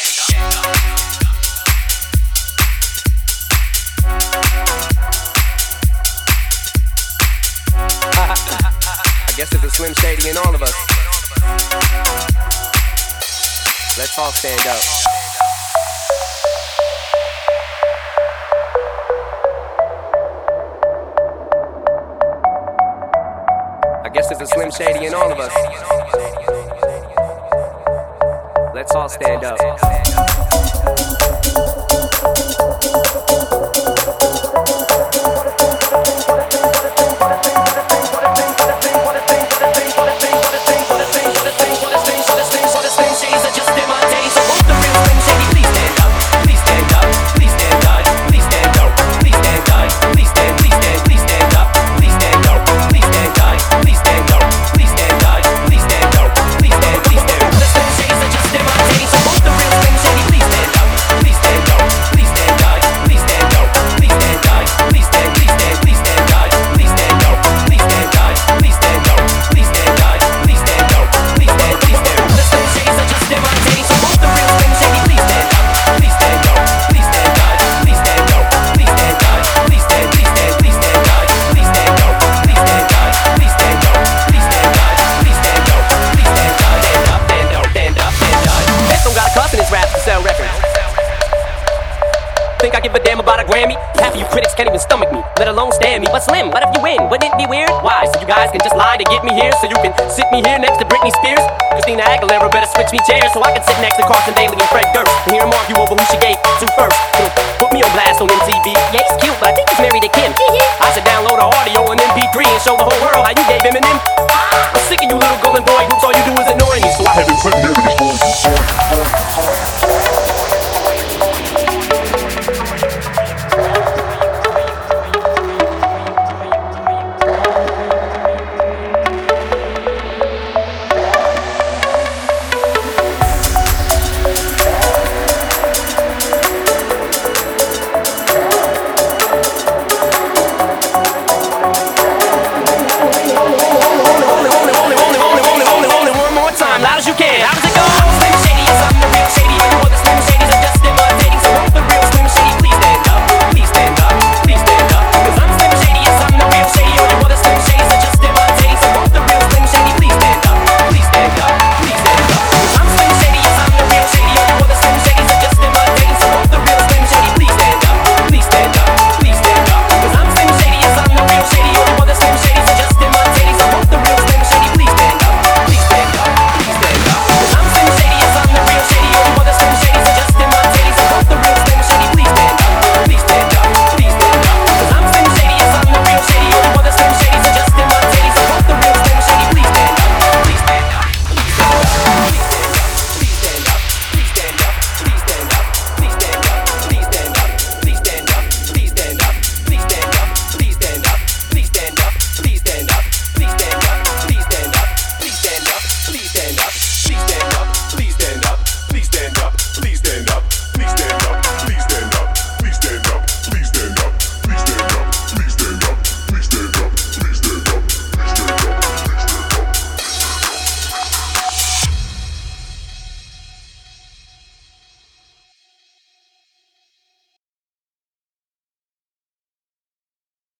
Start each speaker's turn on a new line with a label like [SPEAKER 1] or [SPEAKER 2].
[SPEAKER 1] I guess there's a Slim Shady in all of us. Let's all stand up. I guess there's a Slim Shady in all of us. Let's all stand up. Think I give a damn about a Grammy? Half of you critics can't even stomach me, let alone stand me. But Slim, what if you win? Wouldn't it be weird? Why? So you guys can just lie to get me here, so you can sit me here next to Britney Spears? Christina Aguilera better switch me chairs so I can sit next to Carson Daly and Fred Durst and hear them argue over who she gave to first. Put me on blast on MTV